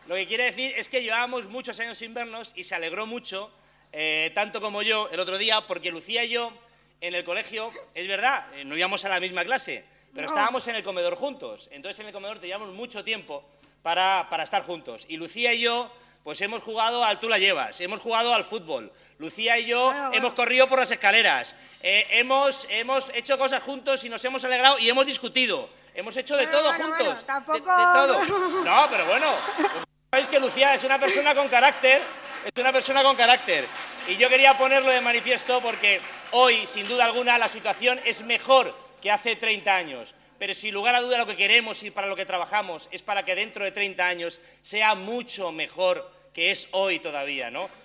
Lo que quiere decir es que llevábamos muchos años sin vernos y se alegró mucho, tanto como yo, el otro día, porque Lucía y yo en el colegio, es verdad, no íbamos a la misma clase, pero estábamos en el comedor juntos. Entonces en el comedor teníamos mucho tiempo para estar juntos. Y Lucía y yo pues hemos jugado al tú la llevas, hemos jugado al fútbol. Lucía y yo hemos corrido por las escaleras, hemos hecho cosas juntos y nos hemos alegrado y hemos discutido. Hemos hecho de todo juntos. Bueno, tampoco... de todo. No, pero bueno, sabéis que Lucía es una persona con carácter, Y yo quería ponerlo de manifiesto porque hoy, sin duda alguna, la situación es mejor que hace 30 años. Pero sin lugar a duda lo que queremos y para lo que trabajamos es para que dentro de 30 años sea mucho mejor que es hoy todavía, ¿no?